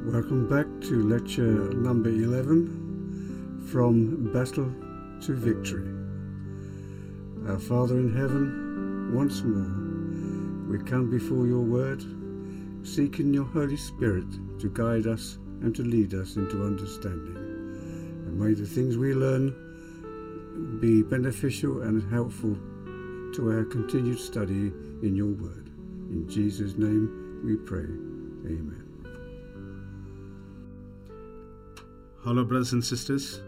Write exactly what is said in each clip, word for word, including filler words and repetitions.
Welcome back to lecture number eleven, From Battle to Victory. Our Father in heaven, once more, we come before your word, seeking your Holy Spirit to guide us and to lead us into understanding. And may the things we learn be beneficial and helpful to our continued study in your word. In Jesus' name we pray. Amen. Hello, brothers and sisters.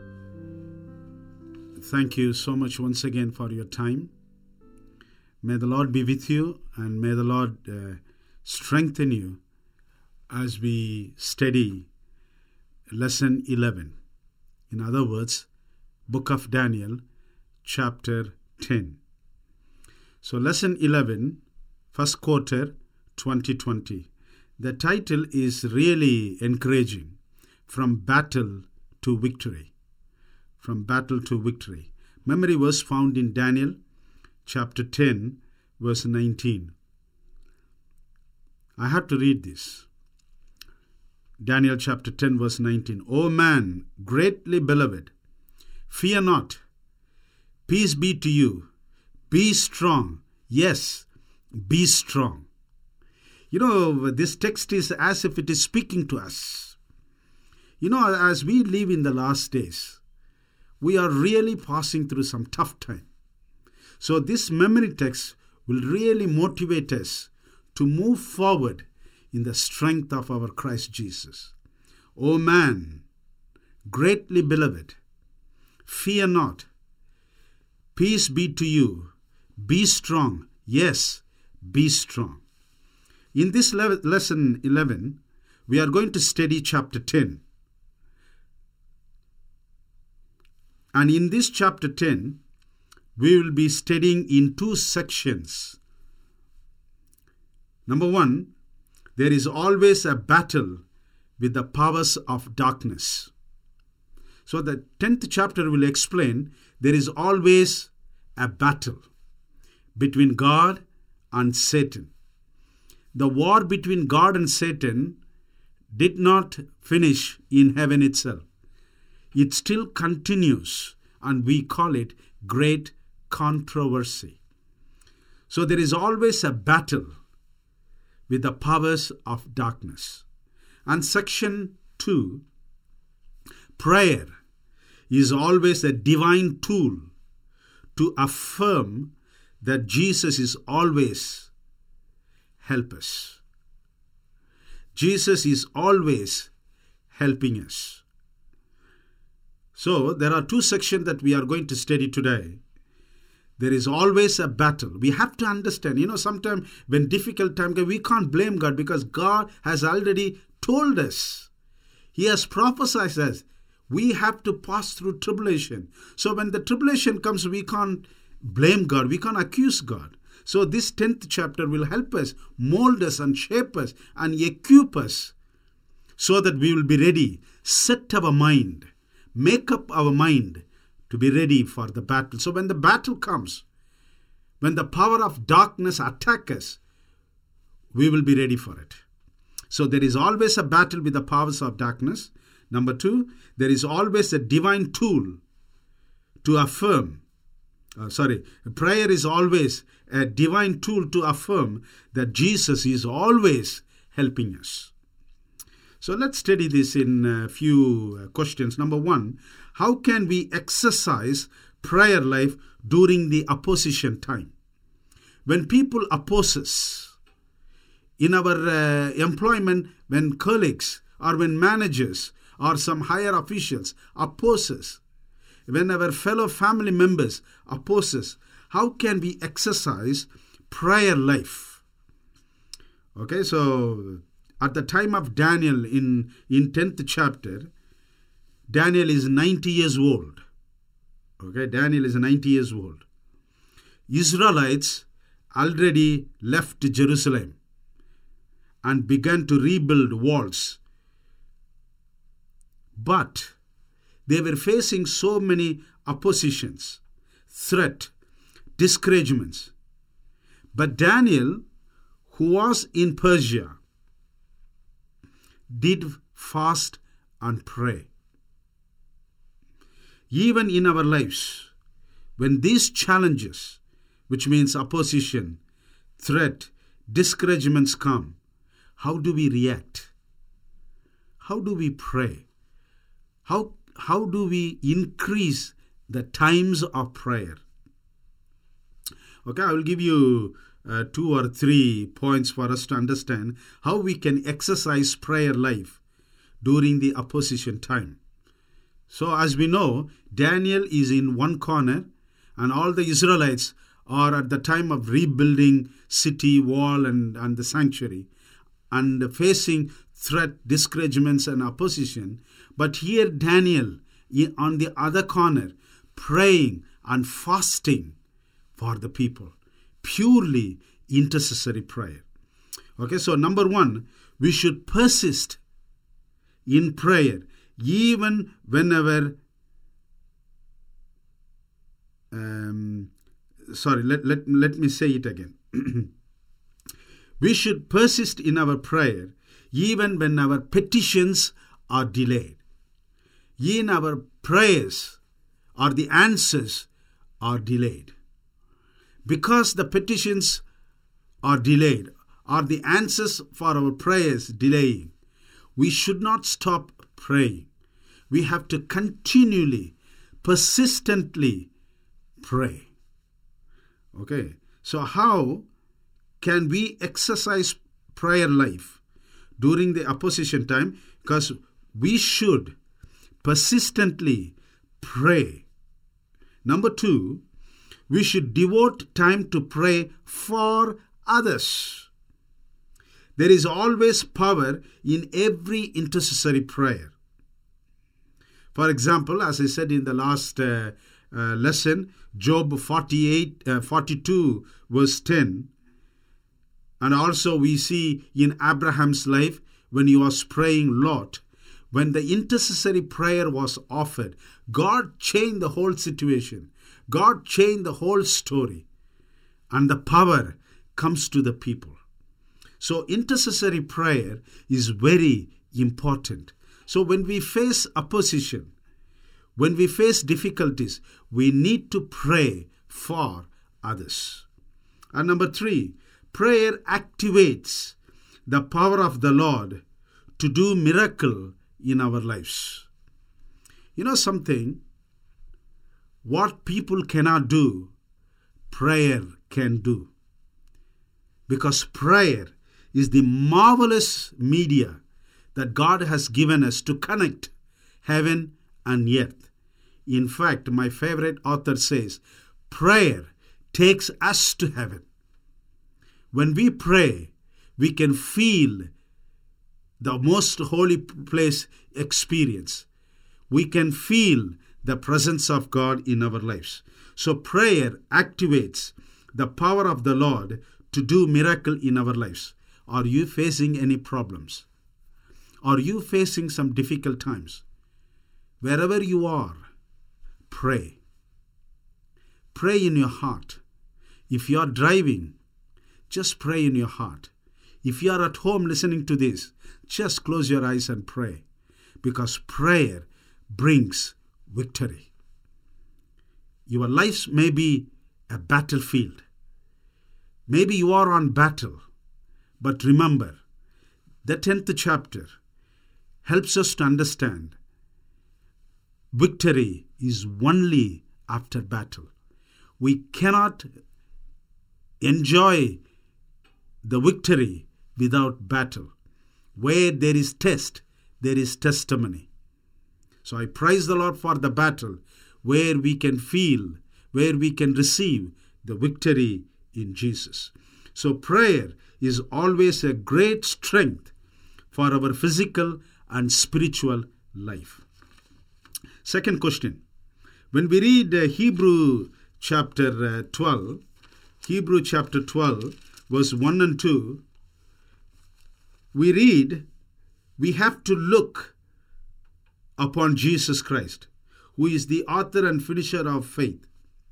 Thank you so much once again for your time. May the Lord be with you, and may the Lord uh, strengthen you as we study lesson eleven. In other words, Book of Daniel, chapter ten. So lesson eleven, first quarter twenty twenty. The title is really encouraging. From battle to victory. From battle to victory. Memory verse found in Daniel chapter ten, verse nineteen. I have to read this. Daniel chapter ten, verse nineteen. O man, greatly beloved, fear not. Peace be to you. Be strong. Yes, be strong. You know, this text is as if it is speaking to us. You know, as we live in the last days, we are really passing through some tough time. So this memory text will really motivate us to move forward in the strength of our Christ Jesus. O man, greatly beloved, fear not. Peace be to you. Be strong. Yes, be strong. In this le- lesson eleven, we are going to study chapter ten. And in this chapter ten, we will be studying in two sections. Number one, there is always a battle with the powers of darkness. So the tenth chapter will explain there is always a battle between God and Satan. The war between God and Satan did not finish in heaven itself. It still continues, and we call it great controversy. So there is always a battle with the powers of darkness. And section two, prayer is always a divine tool to affirm that Jesus is always help us. Jesus is always helping us. So there are two sections that we are going to study today. There is always a battle. We have to understand, you know, sometimes when difficult time comes, we can't blame God because God has already told us. He has prophesied us. We have to pass through tribulation. So when the tribulation comes, we can't blame God. We can't accuse God. So this tenth chapter will help us, mold us and shape us and equip us so that we will be ready, set our mind, make up our mind to be ready for the battle. So when the battle comes, when the power of darkness attacks us, we will be ready for it. So there is always a battle with the powers of darkness. Number two, there is always a divine tool to affirm. Uh, sorry, prayer is always a divine tool to affirm that Jesus is always helping us. So let's study this in a few questions. Number one, how can we exercise prayer life during the opposition time? When people oppose us, in our uh, employment, when colleagues or when managers or some higher officials oppose us, when our fellow family members oppose us, how can we exercise prayer life? Okay, so at the time of Daniel in, in tenth chapter, Daniel is ninety years old. Okay, Daniel is ninety years old. Israelites already left Jerusalem and began to rebuild walls. But they were facing so many oppositions, threat, discouragements. But Daniel, who was in Persia, did fast, and pray. Even in our lives, when these challenges, which means opposition, threat, discouragements come, how do we react? How do we pray? How, how do we increase the times of prayer? Okay, I will give you uh, two or three points for us to understand how we can exercise prayer life during the opposition time. So as we know, Daniel is in one corner and all the Israelites are at the time of rebuilding city wall and, and the sanctuary and facing threat, discouragements and opposition. But here Daniel on the other corner praying and fasting for the people. Purely intercessory prayer. Okay, so number one, we should persist in prayer even whenever um, sorry let, let, let me say it again. We should persist in our prayer even when our petitions are delayed. In our prayers or the answers are delayed. Because the petitions are delayed or the answers for our prayers delaying, we should not stop praying. We have to continually, persistently pray. Okay, so how can we exercise prayer life during the opposition time? Because we should persistently pray. Number two, we should devote time to pray for others. There is always power in every intercessory prayer. For example, as I said in the last uh, uh, lesson, Job forty-eight, uh, forty-two verse ten, and also we see in Abraham's life when he was praying Lot, when the intercessory prayer was offered, God changed the whole situation. God changed the whole story. And the power comes to the people. So intercessory prayer is very important. So when we face opposition, when we face difficulties, we need to pray for others. And number three, prayer activates the power of the Lord to do miracle in our lives. You know something? What people cannot do, prayer can do. Because prayer is the marvelous media that God has given us to connect heaven and earth. In fact, my favorite author says, prayer takes us to heaven. When we pray, we can feel the most holy place experience. We can feel the presence of God in our lives. So prayer activates the power of the Lord to do miracle in our lives. Are you facing any problems? Are you facing some difficult times? Wherever you are, pray. Pray in your heart. If you are driving, just pray in your heart. If you are at home listening to this, just close your eyes and pray. Because prayer brings victory. Your life may be a battlefield. Maybe you are on battle. But remember, the tenth chapter helps us to understand victory is only after battle. We cannot enjoy the victory without battle. Where there is test, there is testimony. So I praise the Lord for the battle where we can feel, where we can receive the victory in Jesus. So prayer is always a great strength for our physical and spiritual life. Second question. When we read uh, Hebrew chapter uh, twelve, Hebrew chapter twelve, verse one and two, we read, we have to look upon Jesus Christ, who is the author and finisher of faith.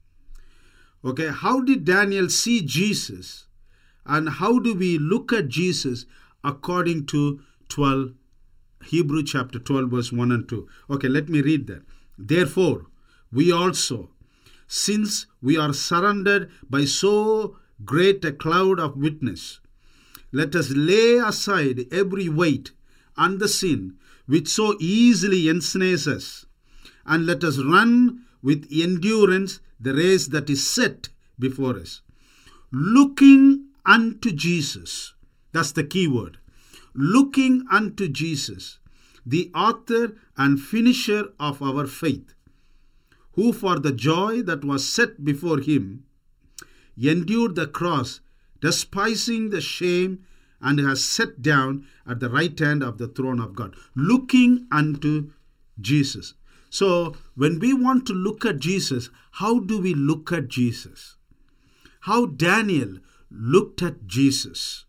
Okay, how did Daniel see Jesus, and how do we look at Jesus according to twelve Hebrew chapter twelve, verse one and two. Okay, let me read that. Therefore, we also, since we are surrounded by so great a cloud of witness, let us lay aside every weight and the sin which so easily ensnares us, and let us run with endurance the race that is set before us, looking unto Jesus. That's the key word. Looking unto Jesus, the author and finisher of our faith, who for the joy that was set before him endured the cross, despising the shame, and has sat down at the right hand of the throne of God. Looking unto Jesus. So when we want to look at Jesus, how do we look at Jesus? How Daniel looked at Jesus.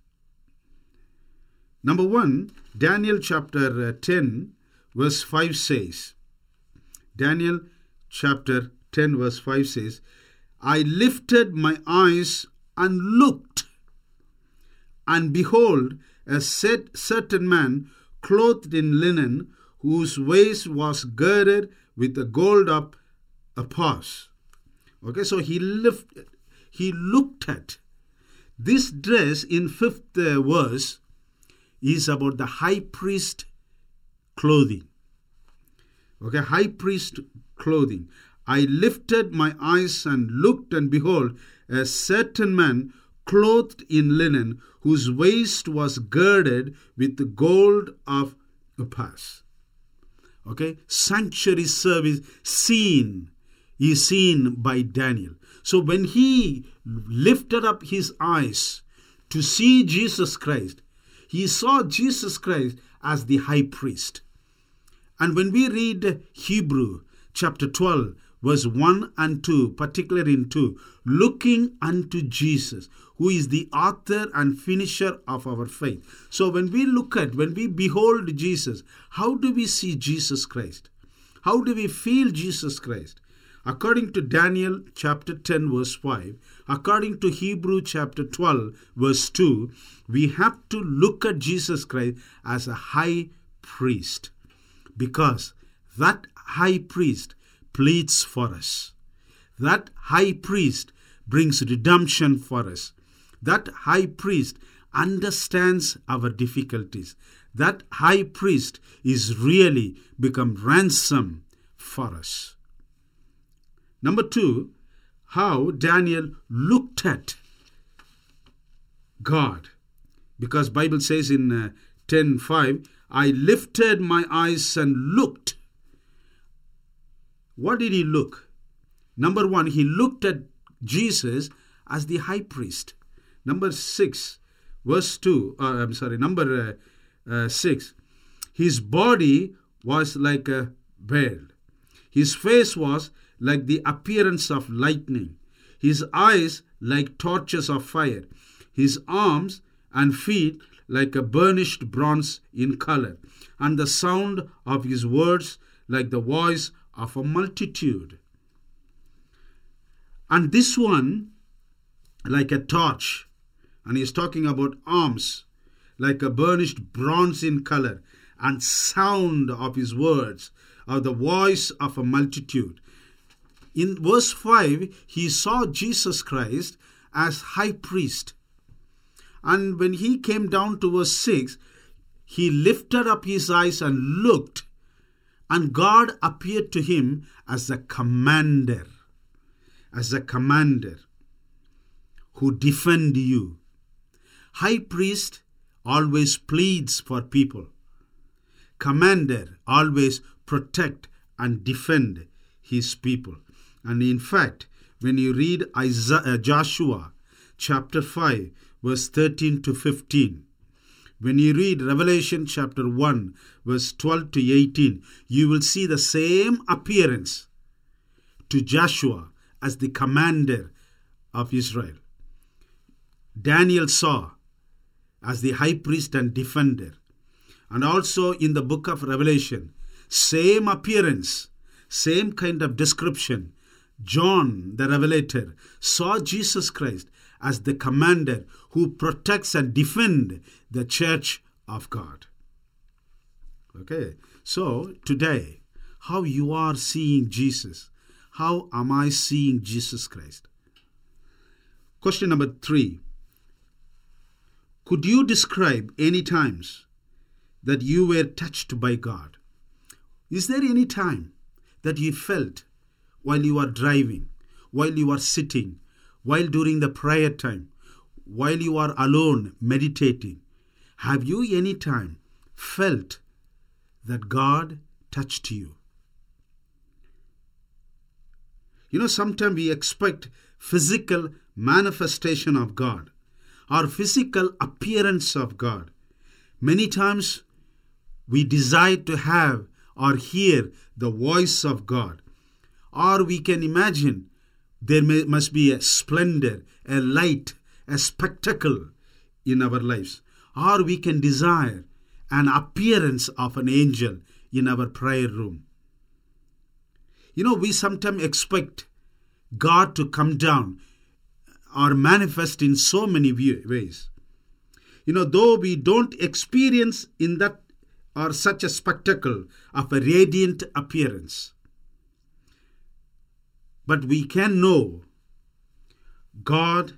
Number one, Daniel chapter ten, verse five says, Daniel chapter ten, verse five says, I lifted my eyes and looked, and behold, a set, certain man clothed in linen, whose waist was girded with the gold of a purse. Okay, so he lifted, he looked at. This dress in fifth uh, verse is about the high priest clothing. Okay, high priest clothing. I lifted my eyes and looked, and behold, a certain man clothed in linen, whose waist was girded with the gold of a purse. Okay, sanctuary service seen is seen by Daniel. So when he lifted up his eyes to see Jesus Christ, he saw Jesus Christ as the high priest. And when we read Hebrew chapter twelve, verse one and two, particularly in two, looking unto Jesus, who is the author and finisher of our faith. So when we look at, when we behold Jesus, how do we see Jesus Christ? How do we feel Jesus Christ? According to Daniel chapter ten, verse five, according to Hebrew chapter twelve, verse two, we have to look at Jesus Christ as a high priest, because that high priest pleads for us. That high priest brings redemption for us. That high priest understands our difficulties. That high priest is really become ransom for us. Number two, how Daniel looked at God. Because Bible says in uh, ten five, I lifted my eyes and looked. What did he look? Number one, he looked at Jesus as the high priest. Number six, verse two, uh, I'm sorry, number uh, uh, six, his body was like a bird. His face was like the appearance of lightning. His eyes like torches of fire. His arms and feet like a burnished bronze in color. And the sound of his words like the voice of a multitude. And this one like a torch. And he's talking about arms like a burnished bronze in color, and sound of his words of the voice of a multitude. In verse five, he saw Jesus Christ as high priest. And when he came down to verse six, he lifted up his eyes and looked, and God appeared to him as a commander, as a commander who defend you. High priest always pleads for people. Commander always protect and defend his people. And in fact, when you read Isaiah, Joshua chapter five, verse thirteen to fifteen, when you read Revelation chapter one, verse twelve to eighteen, you will see the same appearance to Joshua as the commander of Israel. Daniel saw as the high priest and defender. And also in the book of Revelation, same appearance, same kind of description. John the Revelator saw Jesus Christ as the commander who protects and defends the church of God. Okay, so today, how you are seeing Jesus? How am I seeing Jesus Christ? Question number three. Could you describe any times that you were touched by God? Is there any time that you felt while you are driving, while you are sitting, while during the prayer time, while you are alone meditating? Have you any time felt that God touched you? You know, sometimes we expect physical manifestation of God or physical appearance of God. Many times we desire to have or hear the voice of God. Or we can imagine there may, must be a splendor, a light, a spectacle in our lives. Or we can desire an appearance of an angel in our prayer room. You know, we sometimes expect God to come down or manifest in so many ways. You know, though we don't experience in that or such a spectacle of a radiant appearance, but we can know God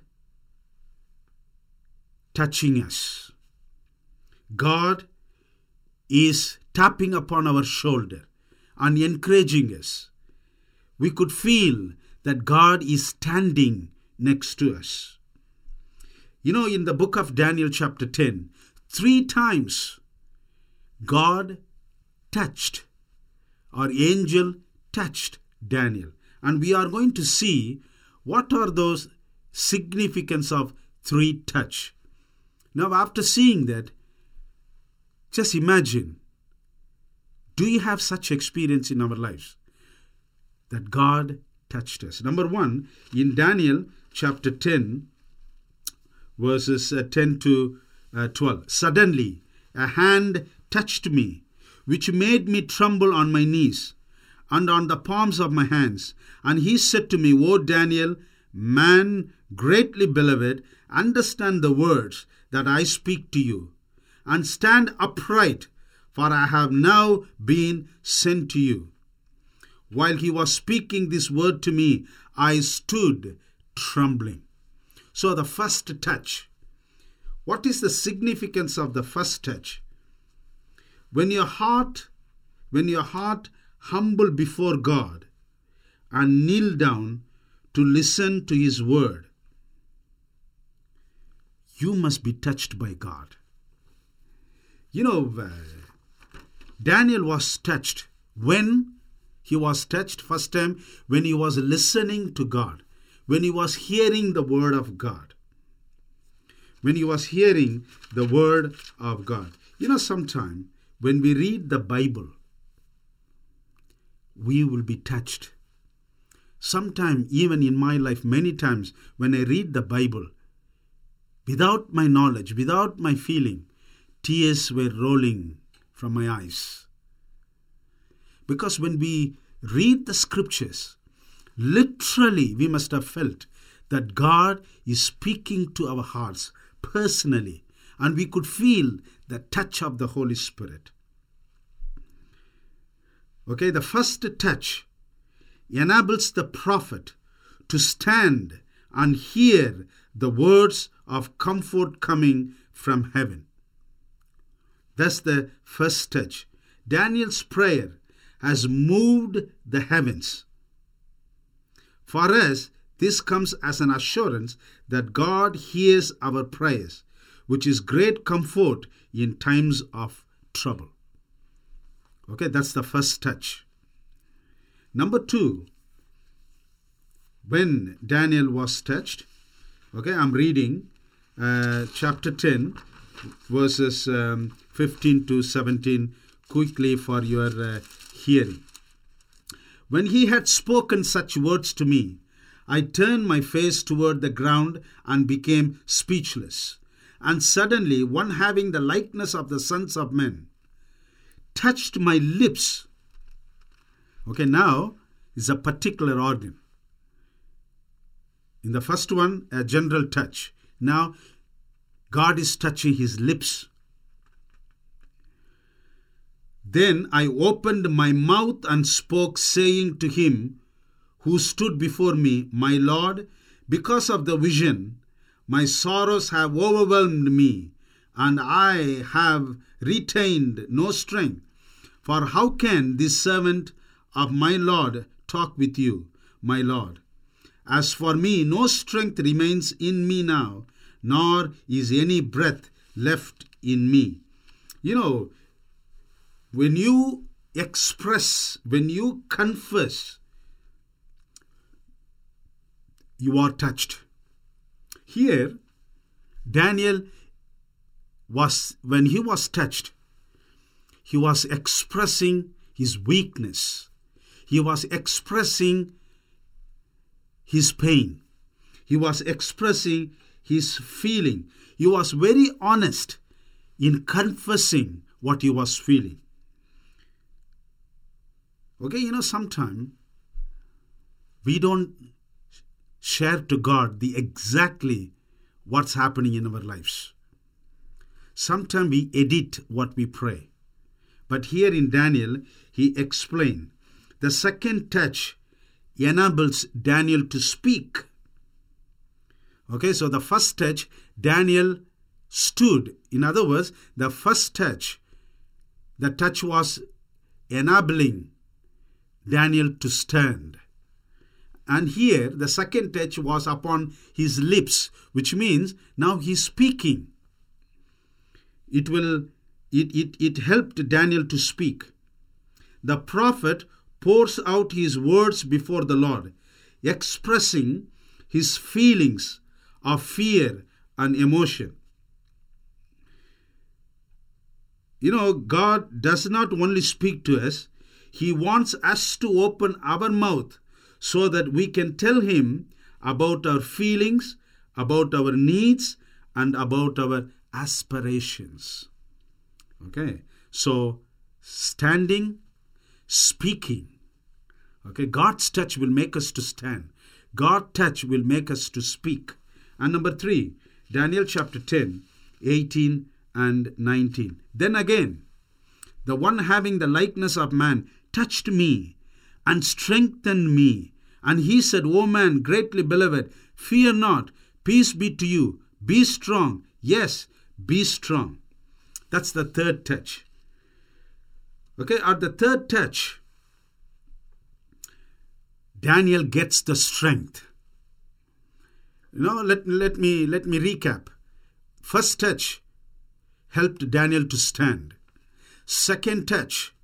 touching us. God is tapping upon our shoulder and encouraging us. We could feel that God is standing next to us. You know, in the book of Daniel chapter ten, three times God touched, or angel touched Daniel. And we are going to see what are those significance of three touch. Now, after seeing that, just imagine, do you have such experience in our lives that God touched us? Number one, in Daniel chapter ten, verses uh, ten to twelve. Suddenly, a hand touched me, which made me tremble on my knees and on the palms of my hands. And he said to me, O Daniel, man greatly beloved, understand the words that I speak to you, and stand upright, for I have now been sent to you. While he was speaking this word to me, I stood trembling. So the first touch. What is the significance of the first touch? When your heart, when your heart humble before God and kneel down to listen to his word, you must be touched by God. You know, uh, Daniel was touched. When he was touched first time, when he was listening to God, when he was hearing the word of God. When he was hearing the word of God. You know, sometime when we read the Bible, we will be touched. Sometime, even in my life, many times when I read the Bible, without my knowledge, without my feeling, tears were rolling from my eyes. Because when we read the scriptures, literally we must have felt that God is speaking to our hearts personally, and we could feel the touch of the Holy Spirit. Okay, the first touch enables the prophet to stand and hear the words of comfort coming from heaven. That's the first touch. Daniel's prayer has moved the heavens. For us, this comes as an assurance that God hears our prayers, which is great comfort in times of trouble. Okay, that's the first touch. Number two, when Daniel was touched, okay, I'm reading uh, chapter ten, verses um, fifteen to seventeen, quickly for your uh, hearing. When he had spoken such words to me, I turned my face toward the ground and became speechless. And suddenly one having the likeness of the sons of men touched my lips. Okay, now is a particular organ. In the first one, a general touch. Now, God is touching his lips. Then I opened my mouth and spoke, saying to him who stood before me, My Lord, because of the vision, my sorrows have overwhelmed me, and I have retained no strength. For how can this servant of my Lord talk with you, my Lord? As for me, no strength remains in me now, nor is any breath left in me. You know, when you express, when you confess, you are touched. Here, Daniel was, when he was touched, he was expressing his weakness. He was expressing his pain. He was expressing his feeling. He was very honest in confessing what he was feeling. Okay, you know, sometimes we don't share to God the exactly what's happening in our lives. Sometimes we edit what we pray. But here in Daniel, he explained the second touch enables Daniel to speak. Okay, so the first touch, Daniel stood. In other words, the first touch, the touch was enabling Daniel to stand. And here, the second touch was upon his lips, which means now he's speaking. It will, it, it, it helped Daniel to speak. The prophet pours out his words before the Lord, expressing his feelings of fear and emotion. You know, God does not only speak to us, He wants us to open our mouth so that we can tell Him about our feelings, about our needs, and about our aspirations. Okay, so standing, speaking. Okay, God's touch will make us to stand. God's touch will make us to speak. And number three, Daniel chapter ten, eighteen and nineteen. Then again, the one having the likeness of man touched me and strengthened me. And he said, O man, greatly beloved, fear not, peace be to you, be strong. Yes, be strong. That's the third touch. Okay, at the third touch, Daniel gets the strength. You know, let, let me let me recap. First touch helped Daniel to stand. Second touch,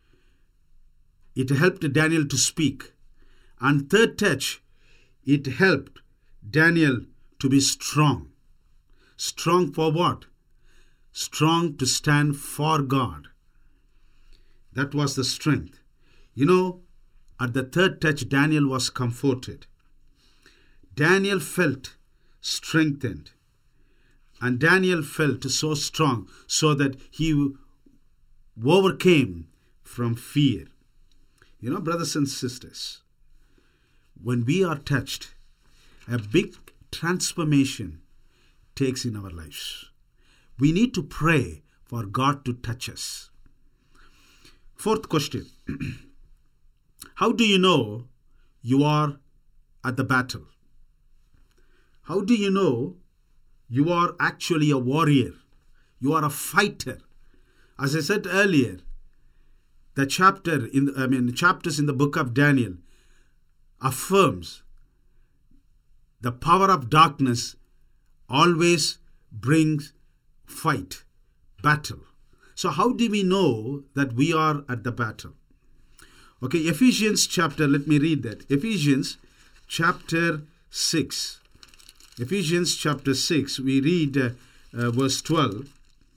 it helped Daniel to speak. And third touch, it helped Daniel to be strong. Strong for what? Strong to stand for God. That was the strength. You know, at the third touch, Daniel was comforted. Daniel felt strengthened. And Daniel felt so strong so that he overcame from fear. You know, brothers and sisters, when we are touched, a big transformation takes in our lives. We need to pray for God to touch us. Fourth question. How do you know you are at the battle? How do you know you are actually a warrior? You are a fighter. As I said earlier, the chapter in I mean chapters in the book of Daniel affirms the power of darkness always brings fight, battle. So how do we know that we are at the battle? Okay, Ephesians chapter, let me read that. Ephesians chapter six. Ephesians chapter six, we read uh, uh, verse twelve.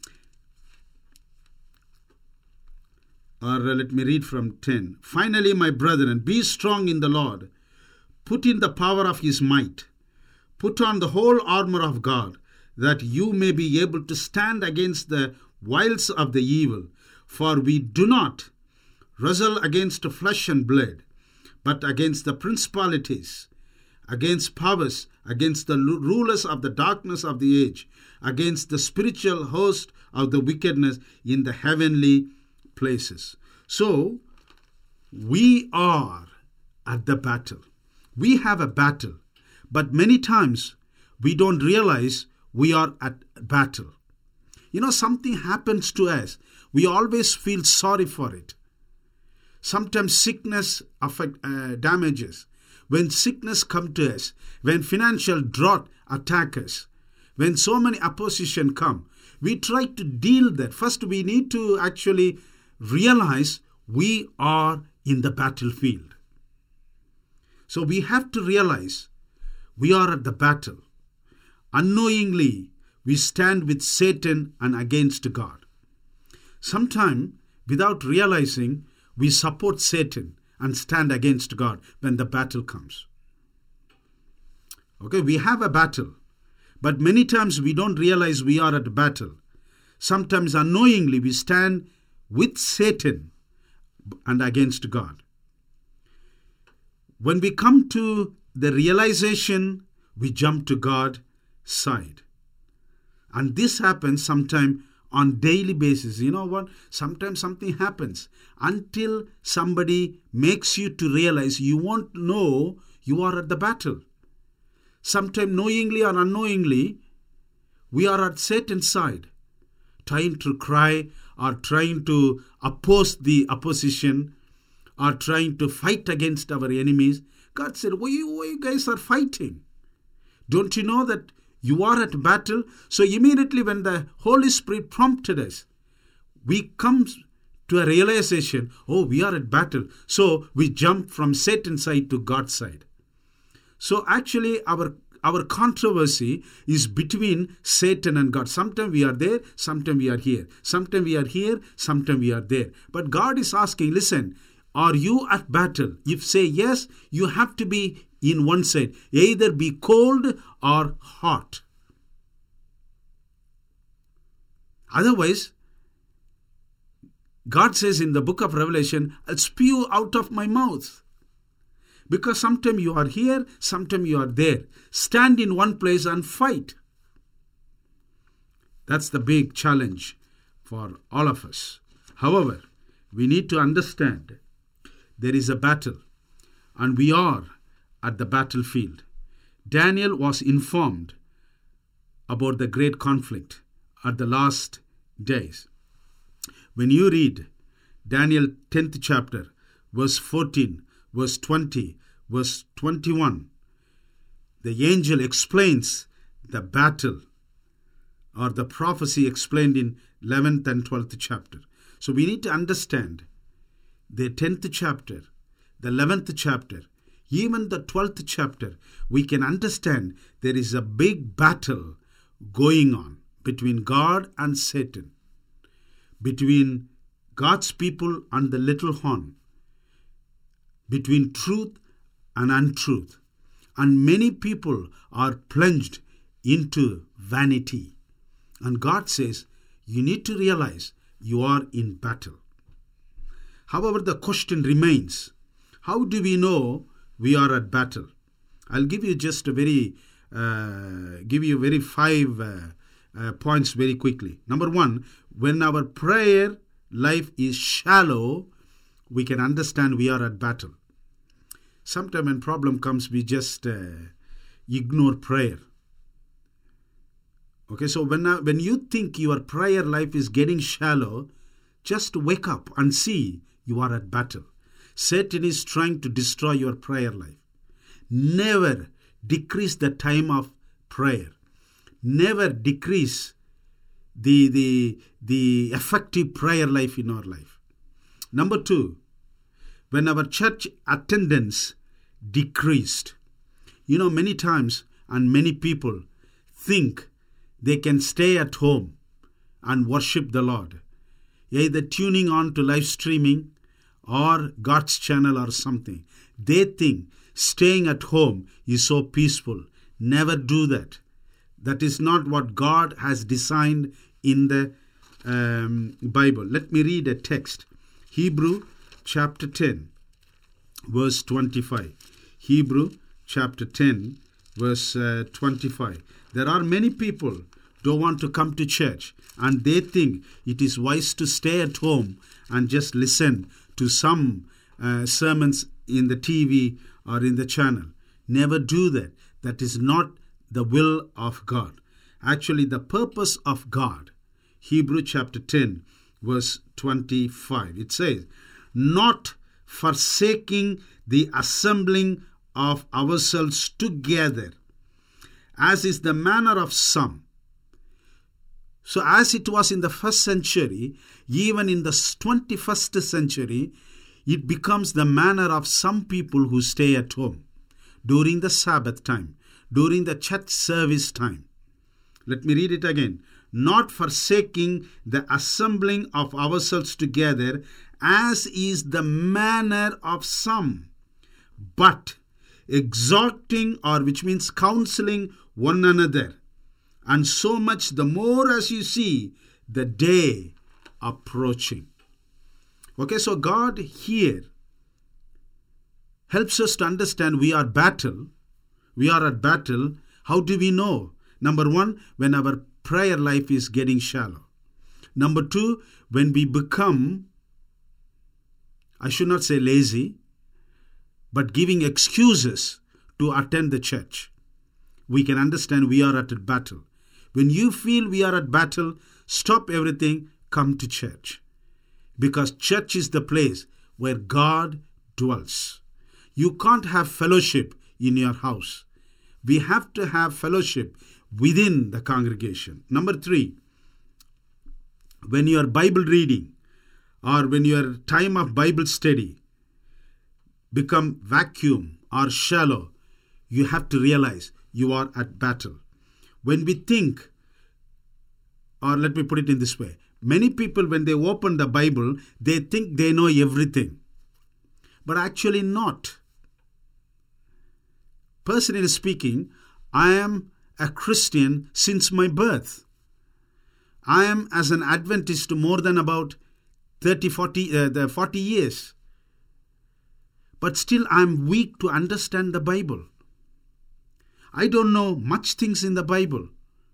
Or uh, let me read from ten. Finally, my brethren, be strong in the Lord. Put in the power of his might. Put on the whole armor of God, that you may be able to stand against the wiles of the evil. For we do not wrestle against flesh and blood, but against the principalities, against powers, against the rulers of the darkness of the age, against the spiritual host of the wickedness in the heavenly places. So, we are at the battle. We have a battle, but many times we don't realize we are at battle. You know, something happens to us. We always feel sorry for it. Sometimes sickness affect, uh, damages. When sickness come to us, when financial drought attack us, when so many opposition come, we try to deal that. First, we need to actually realize we are in the battlefield. So we have to realize we are at the battle. Unknowingly, we stand with Satan and against God. Sometimes, without realizing, we support Satan and stand against God when the battle comes. Okay, we have a battle, but many times we don't realize we are at battle. Sometimes unknowingly we stand with Satan and against God. When we come to the realization, we jump to God's side. And this happens sometime on daily basis. You know what? Sometimes something happens. Until somebody makes you to realize, you won't know you are at the battle. Sometimes knowingly or unknowingly, we are at Satan's side, trying to cry or trying to oppose the opposition or trying to fight against our enemies. God said, why you, why you guys are fighting? Don't you know that you are at battle? So immediately when the Holy Spirit prompted us, we come to a realization, oh, we are at battle. So we jump from Satan's side to God's side. So actually our, our controversy is between Satan and God. Sometimes we are there, sometimes we are here. Sometimes we are here, sometimes we are there. But God is asking, listen, are you at battle? If say yes, you have to be in one side. Either be cold or hot. Otherwise, God says in the book of Revelation, I'll spew out of my mouth. Because sometimes you are here, sometimes you are there. Stand in one place and fight. That's the big challenge for all of us. However, we need to understand there is a battle and we are at the battlefield. Daniel was informed about the great conflict at the last days. When you read Daniel tenth chapter, verse fourteen, verse twenty, verse twenty-one, the angel explains the battle or the prophecy explained in eleventh and twelfth chapter. So we need to understand the tenth chapter, the eleventh chapter, even the twelfth chapter. We can understand there is a big battle going on between God and Satan, between God's people and the little horn, between truth and untruth. And many people are plunged into vanity. And God says, you need to realize you are in battle. However, the question remains, how do we know we are at battle? I'll give you just a very, uh, give you very five uh, uh, points very quickly. Number one, when our prayer life is shallow, we can understand we are at battle. Sometimes when problem comes, we just uh, ignore prayer. Okay, so when, uh, when you think your prayer life is getting shallow, just wake up and see you are at battle. Satan is trying to destroy your prayer life. Never decrease the time of prayer. Never decrease the, the, the effective prayer life in our life. Number two, when our church attendance decreased, you know, many times and many people think they can stay at home and worship the Lord, either tuning on to live streaming or God's channel or something. They think staying at home is so peaceful. Never do that. That is not what God has designed in the um, Bible. Let me read a text. Hebrew chapter ten, verse twenty-five. Hebrew chapter ten, verse uh, twenty-five. There are many people don't want to come to church and they think it is wise to stay at home and just listen to some uh, sermons in the T V or in the channel. Never do that. That is not the will of God. Actually, the purpose of God, Hebrews chapter ten, verse twenty-five, it says, not forsaking the assembling of ourselves together, as is the manner of some. So as it was in the first century, even in the twenty-first century, it becomes the manner of some people who stay at home during the Sabbath time, during the church service time. Let me read it again. Not forsaking the assembling of ourselves together, as is the manner of some, but exhorting, or which means counseling one another, and so much the more as you see the day approaching. Okay, so God here helps us to understand we are battle. We are at battle. How do we know? Number one, when our prayer life is getting shallow. Number two, when we become, I should not say lazy, but giving excuses to attend the church. We can understand we are at a battle. When you feel we are at battle, stop everything, come to church. Because church is the place where God dwells. You can't have fellowship in your house. We have to have fellowship within the congregation. Number three, when you are Bible reading or when your time of Bible study become vacuum or shallow, you have to realize you are at battle. When we think, or let me put it in this way, many people when they open the Bible, they think they know everything, but actually not. Personally speaking, I am a Christian since my birth. I am as an Adventist more than about thirty, forty, uh, the forty years. But still I am weak to understand the Bible. I don't know much things in the Bible.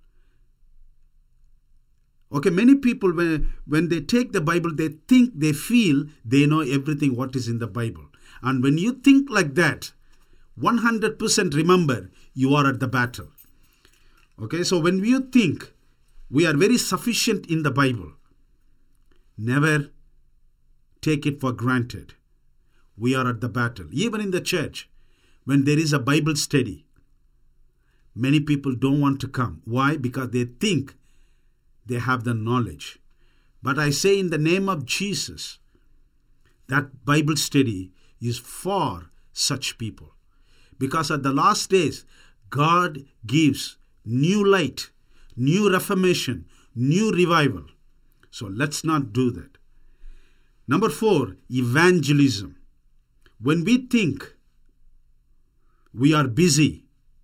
Okay, many people, when, when they take the Bible, they think, they feel they know everything what is in the Bible. And when you think like that, one hundred percent remember you are at the battle. Okay, so when you think we are very sufficient in the Bible, never take it for granted. We are at the battle. Even in the church, when there is a Bible study, many people don't want to come. Why? Because they think they have the knowledge. But I say in the name of Jesus, that Bible study is for such people. Because at the last days, God gives new light, new reformation, new revival. So let's not do that. Number four, evangelism. When we think we are busy,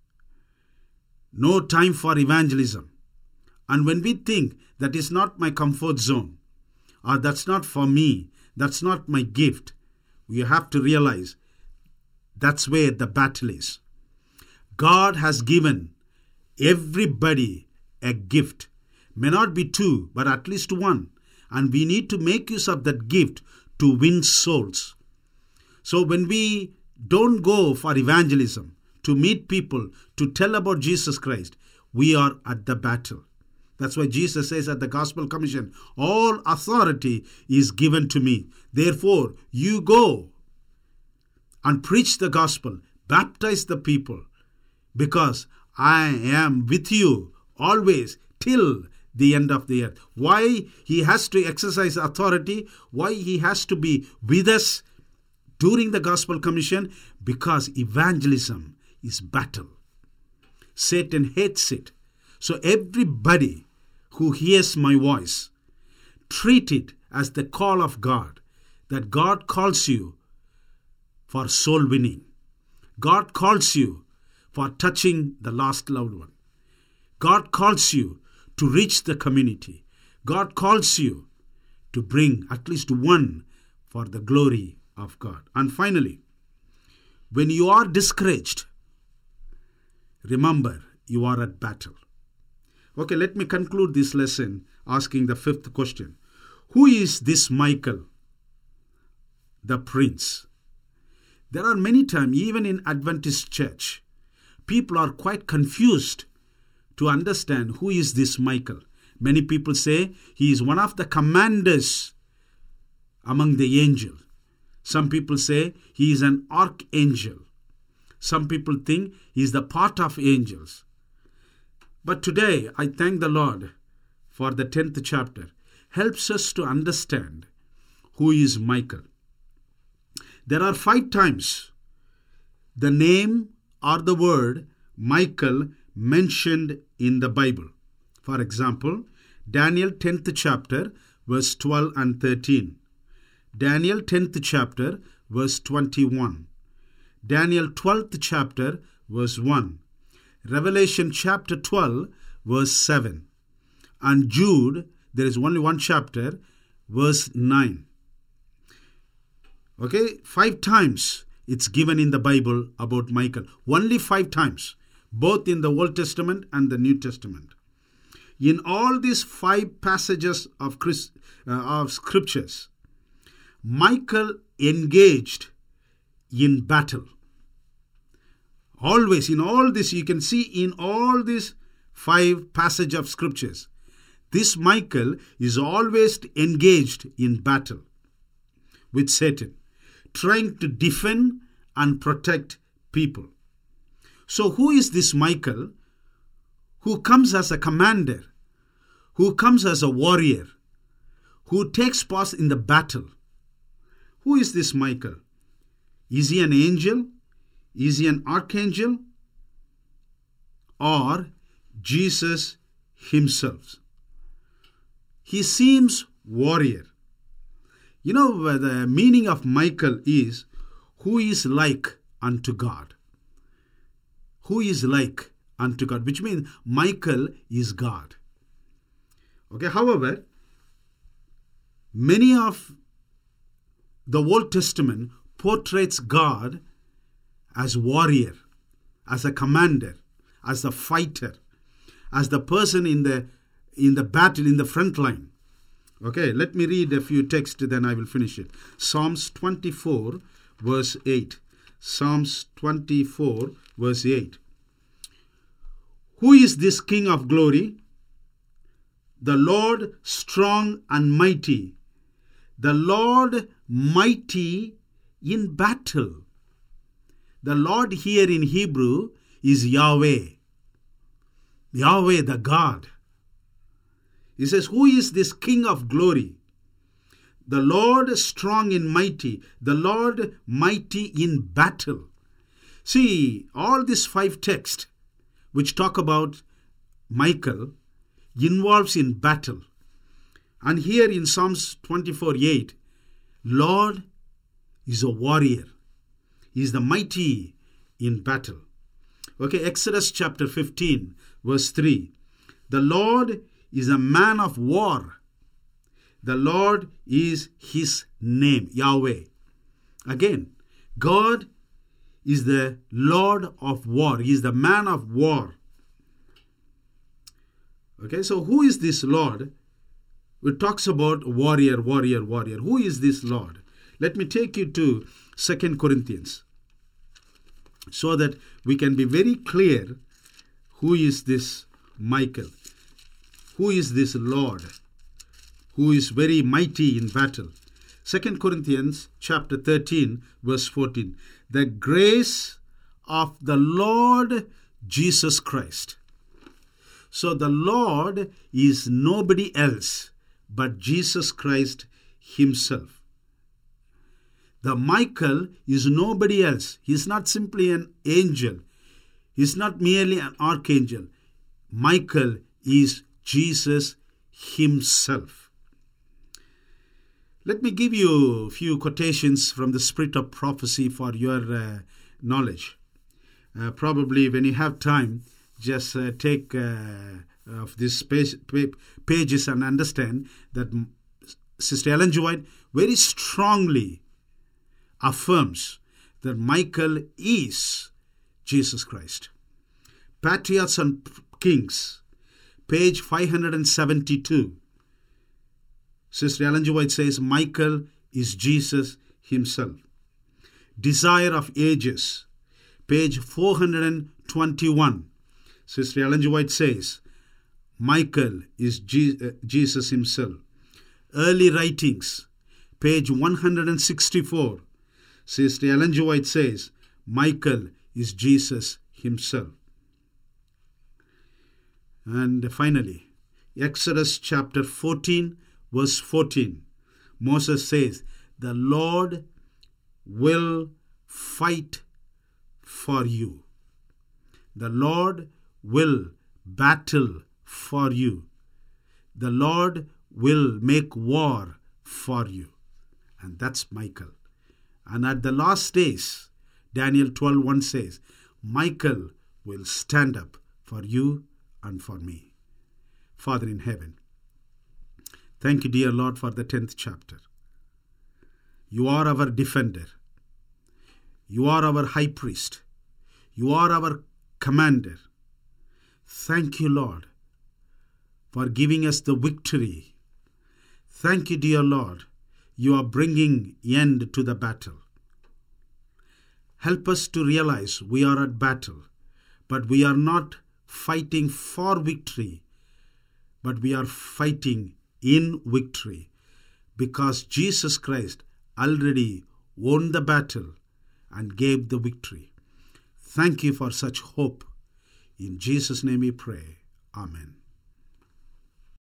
no time for evangelism, and when we think that is not my comfort zone, or that's not for me, that's not my gift, we have to realize that's where the battle is. God has given everybody a gift. May not be two, but at least one. And we need to make use of that gift to win souls. So when we don't go for evangelism, to meet people, to tell about Jesus Christ, we are at the battle. That's why Jesus says at the Gospel Commission, all authority is given to me. Therefore, you go and preach the gospel, baptize the people, because I am with you always till the end of the earth. Why he has to exercise authority, why he has to be with us during the Gospel Commission, because evangelism is battle. Satan hates it. So everybody who hears my voice, treat it as the call of God, that God calls you for soul winning. God calls you for touching the lost loved one. God calls you to reach the community. God calls you to bring at least one for the glory of God. And finally, when you are discouraged, remember you are at battle. Okay, let me conclude this lesson asking the fifth question. Who is this Michael, the prince? There are many times, even in Adventist church, people are quite confused to understand who is this Michael. Many people say he is one of the commanders among the angels. Some people say he is an archangel. Some people think he is the part of angels. But today, I thank the Lord for the tenth chapter. Helps us to understand who is Michael. There are five times the name or the word Michael mentioned in the Bible. For example, Daniel tenth chapter, verse twelve and thirteen. Daniel tenth chapter, verse twenty-one. Daniel twelfth chapter, verse one. Revelation chapter twelve, verse seven. And Jude, there is only one chapter, verse nine. Okay, five times it's given in the Bible about Michael. Only five times, both in the Old Testament and the New Testament. In all these five passages of, Christ, uh, of scriptures, Michael engaged in battle. Always, in all this, you can see in all these five passages of scriptures, this Michael is always engaged in battle with Satan, trying to defend and protect people. So who is this Michael who comes as a commander, who comes as a warrior, who takes part in the battle? Who is this Michael? Is he an angel? Is he an archangel? Or Jesus himself? He seems warrior. You know, the meaning of Michael is who is like unto God. Who is like unto God, which means Michael is God. Okay, however, many of the Old Testament portrays God as warrior, as a commander, as a fighter, as the person in the in the battle, in the front line. Okay, let me read a few texts, then I will finish it. Psalms twenty-four, verse eight. Psalms twenty-four, verse eight. Who is this King of glory? The Lord strong and mighty. The Lord mighty in battle. The Lord here in Hebrew is Yahweh. Yahweh, the God. He says, who is this King of glory? The Lord strong and mighty. The Lord mighty in battle. See, all these five texts which talk about Michael involves in battle. And here in Psalms twenty-four eight, Lord is a warrior. He is the mighty in battle. Okay, Exodus chapter fifteen, verse three. The Lord is a man of war. The Lord is his name, Yahweh. Again, God is the Lord of war. He is the man of war. Okay, so who is this Lord? It talks about warrior, warrior, warrior. Who is this Lord? Let me take you to Second Corinthians so that we can be very clear who is this Michael. Who is this Lord who is very mighty in battle? Second Corinthians chapter thirteen, verse fourteen. The grace of the Lord Jesus Christ. So the Lord is nobody else but Jesus Christ himself. The Michael is nobody else. He is not simply an angel. He is not merely an archangel. Michael is Jesus himself. Let me give you a few quotations from the Spirit of Prophecy for your uh, knowledge. Uh, probably when you have time, just uh, take uh, of these page, pages and understand that Sister Ellen G. White very strongly affirms that Michael is Jesus Christ. Patriots and Kings, page five hundred seventy-two. Sister Ellen G. White says, Michael is Jesus himself. Desire of Ages, page four hundred twenty-one. Sister Ellen G. White says, Michael is Je- uh, Jesus himself. Early Writings, page one hundred sixty-four. Sister Ellen G. White says, Michael is Jesus himself. And finally, Exodus chapter fourteen, verse fourteen. Moses says, the Lord will fight for you. The Lord will battle for you. The Lord will make war for you. And that's Michael. And at the last days, Daniel twelve one says, Michael will stand up for you and for me. Father in heaven, thank you, dear Lord, for the tenth chapter. You are our defender. You are our high priest. You are our commander. Thank you, Lord, for giving us the victory. Thank you, dear Lord, you are bringing end to the battle. Help us to realize we are at battle, but we are not fighting for victory, but we are fighting in victory, because Jesus Christ already won the battle and gave the victory. Thank you for such hope. In Jesus' name we pray. Amen.